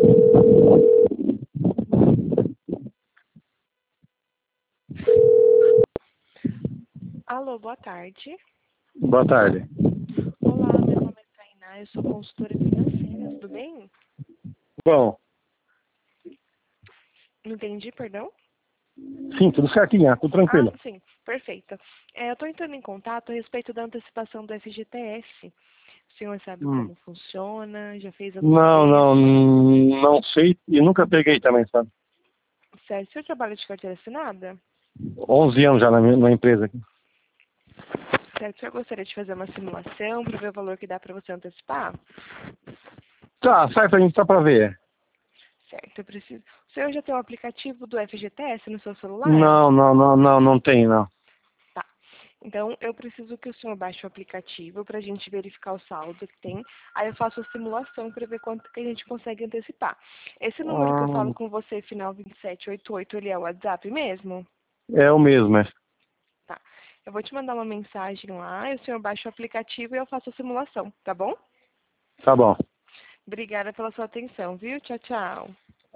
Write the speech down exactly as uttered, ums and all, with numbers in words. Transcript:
Alô, boa tarde. Boa tarde. Olá, meu nome é Tainá, eu sou consultora financeira, tudo bem? Bom, Não entendi, perdão? sim, tudo certinho, tudo Ah, tranquilo. sim, perfeito. É, eu estou entrando em contato a respeito da antecipação do F G T S. O senhor sabe Hum. como funciona? Já fez alguma Não, vez? não, não sei e nunca peguei também, sabe? Certo, o senhor trabalha de carteira assinada? onze anos já na, minha- na empresa aqui. Certo, o senhor gostaria de fazer uma simulação para ver o valor que dá para você antecipar? Tá, sai pra gente só pra ver. Certo, eu preciso... O senhor já tem o aplicativo do F G T S no seu celular? Não, não, não, não, não tem, não. Tá. Então, eu preciso que o senhor baixe o aplicativo para a gente verificar o saldo que tem. Aí eu faço a simulação para ver quanto que a gente consegue antecipar. Esse número que eu falo Ah, com você, final vinte e sete oitenta e oito, ele é o WhatsApp mesmo? é o mesmo, é. Tá. Eu vou te mandar uma mensagem lá, e o senhor baixa o aplicativo e eu faço a simulação, tá bom? Tá bom. Obrigada pela sua atenção, viu? Tchau, tchau.